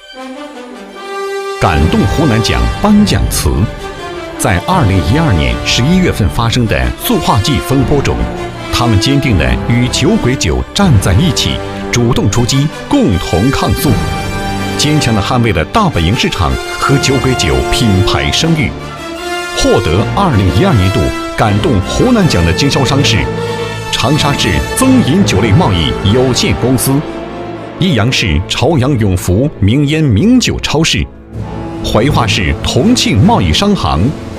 感动湖南奖颁奖词，在2012年11月份发生的塑化剂风波中，他们坚定地与酒鬼酒站在一起，主动出击，共同抗塑，坚强地捍卫了大本营市场和酒鬼酒品牌声誉。获得2012年度感动湖南奖的经销商是长沙市增饮酒类贸易有限公司、益阳市朝阳永福名烟名酒超市、怀化市同庆贸易商行、